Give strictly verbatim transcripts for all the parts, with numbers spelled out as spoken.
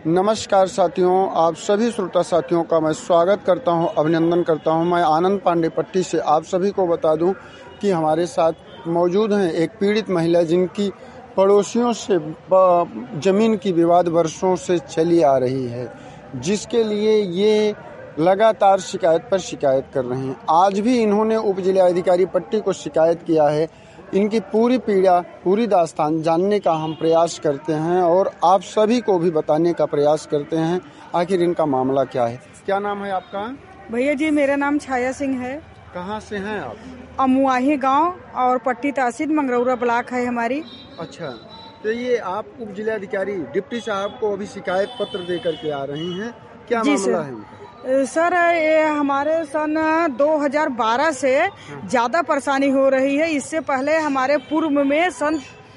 नमस्कार साथियों, आप सभी श्रोता साथियों का मैं स्वागत करता हूं, अभिनंदन करता हूं। मैं आनंद पांडे पट्टी से आप सभी को बता दूं कि हमारे साथ मौजूद हैं एक पीड़ित महिला जिनकी पड़ोसियों से ज़मीन की विवाद वर्षों से चली आ रही है, जिसके लिए ये लगातार शिकायत पर शिकायत कर रहे हैं। आज भी इन्होंने उप जिलाधिकारी पट्टी को शिकायत किया है। इनकी पूरी पीड़ा, पूरी दास्तान जानने का हम प्रयास करते हैं और आप सभी को भी बताने का प्रयास करते हैं आखिर इनका मामला क्या है। क्या नाम है आपका? भैया जी, मेरा नाम छाया सिंह है। कहाँ से हैं आप? अमुआही गांव और पट्टी तहसील मंगरौरा ब्लॉक है हमारी। अच्छा, तो ये आप उप जिलाधिकारी डिप्टी साहब को अभी शिकायत पत्र दे करके आ रही हैं, क्या मामला है? सर, ये हमारे सन दो हज़ार बारह से ज्यादा परेशानी हो रही है। इससे पहले हमारे पूर्व में सन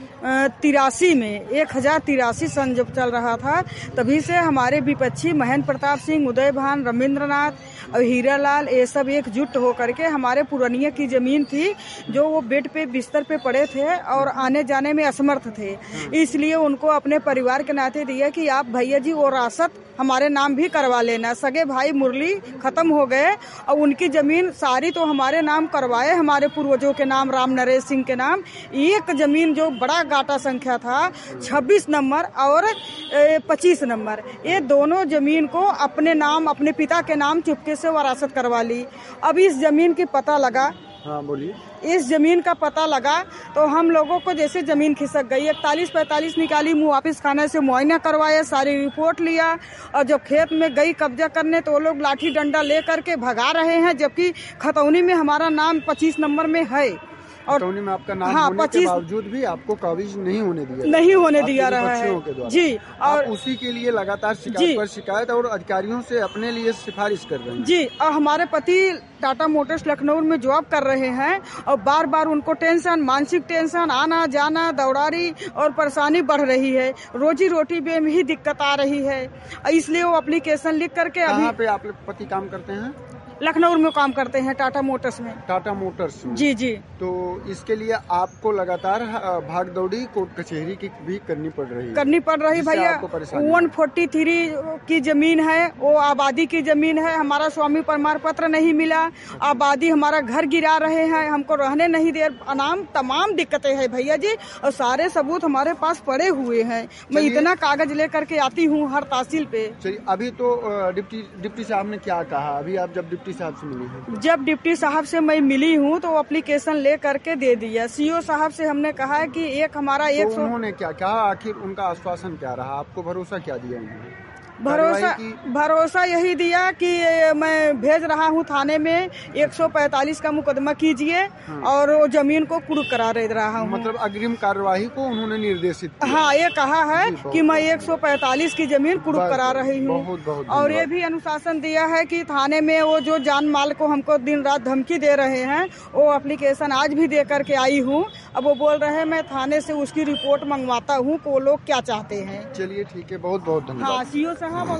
तिरासी में एक हजार तिरासी सन जब चल रहा था, तभी से हमारे विपक्षी महेंद्र प्रताप सिंह, उदय भान, रविंद्रनाथ और हीरालाल ये सब एकजुट होकर के हमारे पुरानिया की जमीन थी जो वो बेड पे बिस्तर पे पड़े थे और आने जाने में असमर्थ थे, इसलिए उनको अपने परिवार के नाते दिया कि आप भैया जी वो रासत हमारे नाम भी करवा लेना। सगे भाई मुरली खत्म हो गए और उनकी जमीन सारी तो हमारे नाम करवाए, हमारे पूर्वजों के नाम, राम नरेश सिंह के नाम। एक जमीन जो बड़ा गाटा संख्या था छब्बीस नंबर और पच्चीस नंबर, ये दोनों जमीन को अपने नाम, अपने पिता के नाम चुपके से वरासत करवा ली। अब इस जमीन की पता लगा, हाँ बोलिए, इस जमीन का पता लगा तो हम लोगों को जैसे जमीन खिसक गई। इकतालीस पैंतालीस निकाली, मुँह वापिस खाने से मुआयना करवाया, सारी रिपोर्ट लिया और जब खेत में गई कब्जा करने तो वो लोग लाठी डंडा ले करके भगा रहे हैं, जबकि खतौनी में हमारा नाम पच्चीस नंबर में है और खतौनी में आपका नाम हाँ, होने के बावजूद भी आपको काबिज नहीं होने दिया नहीं होने दिया रहा है जी। और उसी के लिए लगातार शिकायत पर शिकायत और अधिकारियों से अपने लिए सिफारिश कर रहे हैं जी। और हमारे पति टाटा मोटर्स लखनऊ में जॉब कर रहे हैं और बार बार उनको टेंशन, मानसिक टेंशन, आना जाना, दौड़ारी और परेशानी बढ़ रही है। रोजी रोटी में ही दिक्कत आ रही है, इसलिए वो एप्लीकेशन लिख करके अभी पे आप पति काम करते हैं? लखनऊ में काम करते हैं, टाटा मोटर्स में। टाटा मोटर्स में? जी जी। तो इसके लिए आपको लगातार भाग दौड़ी कोर्ट कचहरी की भी करनी पड़ रही है? करनी पड़ रही भैया। एक सौ तैंतालीस की जमीन है, वो आबादी की जमीन है। हमारा स्वामी प्रमाण पत्र नहीं मिला, आबादी हमारा घर गिरा रहे हैं, हमको रहने नहीं दे, अनाम तमाम दिक्कतें हैं भैया जी। और सारे सबूत हमारे पास पड़े हुए हैं। मैं इतना कागज लेकर के आती हूँ हर तहसील पे। चलिए, अभी तो डिप्टी डिप्टी साहब ने क्या कहा? अभी आप जब डिप्टी साहब से मिली हैं? जब डिप्टी साहब से मैं मिली हूँ तो एप्लीकेशन ले करके दे दिया। सीओ साहब से हमने कहा है कि एक हमारा तो एक सौ उन्होंने क्या कहा? आखिर उनका आश्वासन क्या रहा? आपको भरोसा क्या दिया उन्होंने? भरोसा भरोसा यही दिया कि मैं भेज रहा हूँ थाने में, एक सौ पैंतालीस का मुकदमा कीजिए हाँ। और वो जमीन को कुर्क करा दे रहा हूँ। मतलब अग्रिम कार्यवाही को उन्होंने निर्देशित किया। हाँ, ये कहा है कि मैं एक सौ पैंतालीस की जमीन कुर्क करा रही हूँ। और ये भी अनुशासन दिया है कि थाने में वो जो जान माल को हमको दिन रात धमकी दे रहे हैं, वो एप्लीकेशन आज भी दे करके आई हूँ। अब वो बोल रहे हैं मैं थाने से उसकी रिपोर्ट मंगवाता हूँ, वो लोग क्या चाहते हैं। चलिए ठीक है, बहुत बहुत धन्यवाद। हाँ, सीओ साहब।